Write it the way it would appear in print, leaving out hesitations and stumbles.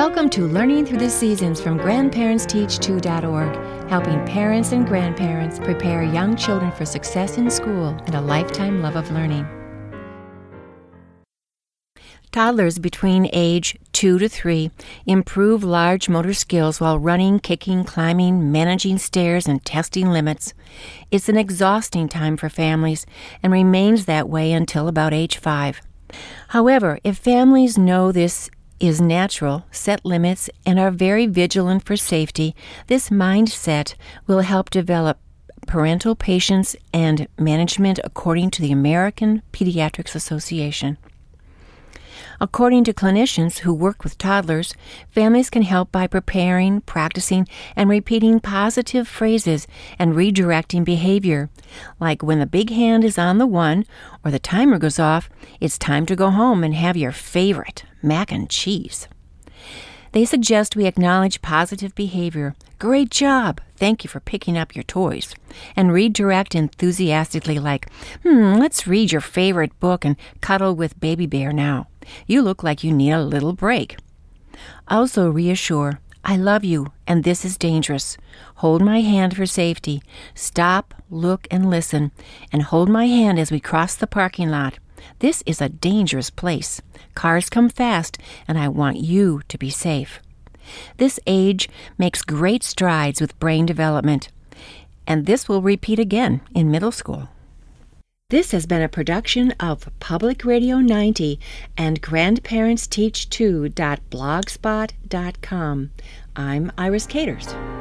Welcome to Learning Through the Seasons from GrandparentsTeach2.org, helping parents and grandparents prepare young children for success in school and a lifetime love of learning. Toddlers between age 2 to 3 improve large motor skills while running, kicking, climbing, managing stairs, and testing limits. It's an exhausting time for families and remains that way until about age 5. However, if families know this is natural, set limits, and are very vigilant for safety, this mindset will help develop parental patience and management according to the American Pediatrics Association. According to clinicians who work with toddlers, families can help by preparing, practicing, and repeating positive phrases and redirecting behavior. Like when the big hand is on the 1 or the timer goes off, it's time to go home and have your favorite, mac and cheese. They suggest we acknowledge positive behavior. Great job! Thank you for picking up your toys. And redirect enthusiastically like, let's read your favorite book and cuddle with Baby Bear now. You look like you need a little break. Also reassure, I love you and this is dangerous. Hold my hand for safety. Stop, look, and listen. And hold my hand as we cross the parking lot. This is a dangerous place. Cars come fast, and I want you to be safe. This age makes great strides with brain development, and this will repeat again in middle school. This has been a production of Public Radio 90 and GrandparentsTeach2.blogspot.com. I'm Iris Caters.